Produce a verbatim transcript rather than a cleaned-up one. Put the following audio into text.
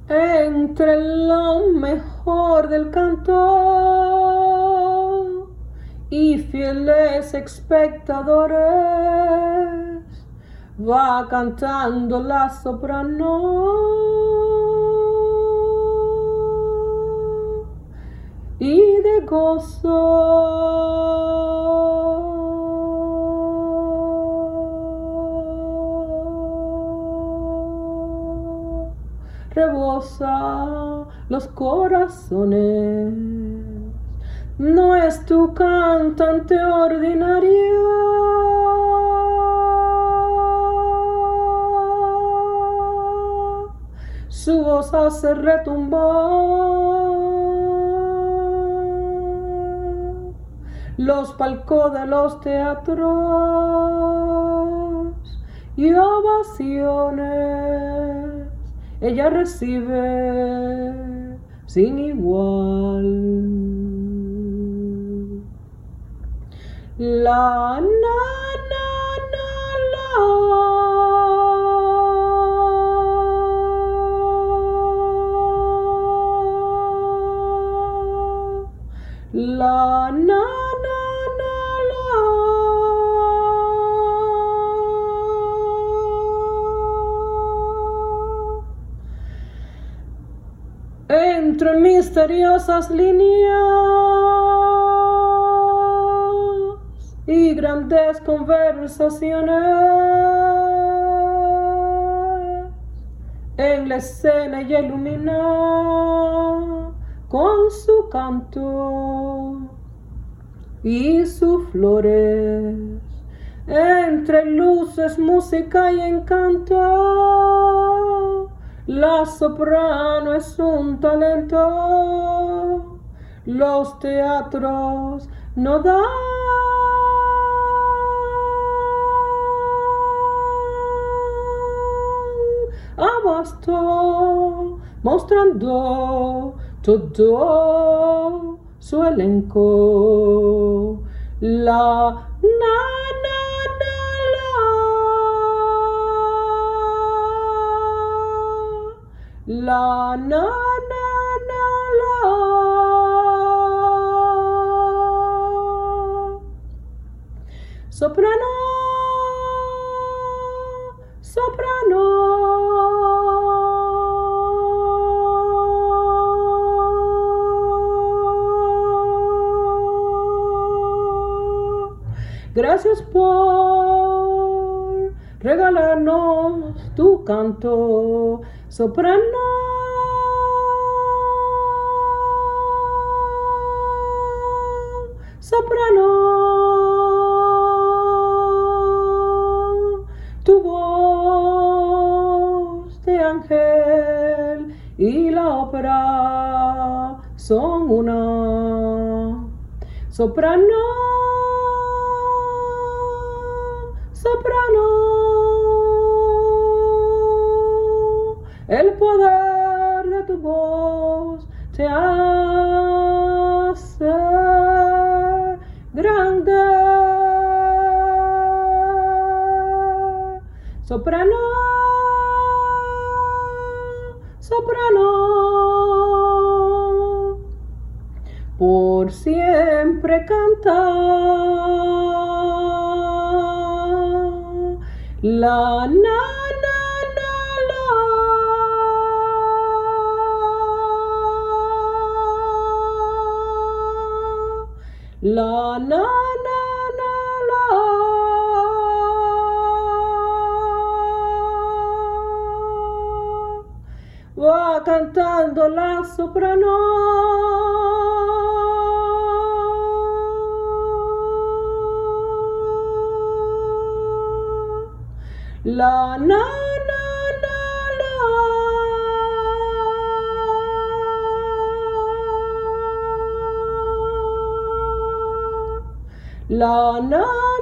Entre lo mejor del canto y fieles espectadores va cantando la soprano y de gozo rebosa los corazones. No es tu cantante ordinario, su voz hace retumbar los palcos de los teatros y ovaciones ella recibe sin igual. La na na na la la na na na la entre misteriosas líneas y grandes conversaciones en la escena ella ilumina con su canto y sus flores. Entre luces, música y encanto, la soprano es un talento. Los teatros no dan abasto, mostrando todo su elenco. La na na na la la na na na la soprano soprano gracias por regalarnos tu canto, soprano. Soprano, tu voz de ángel y la ópera son una. Soprano, soprano, el poder de tu voz te hace grande. Soprano, soprano, por siempre canta. La na na na la la na na na la va cantando la soprano. La na na na la la na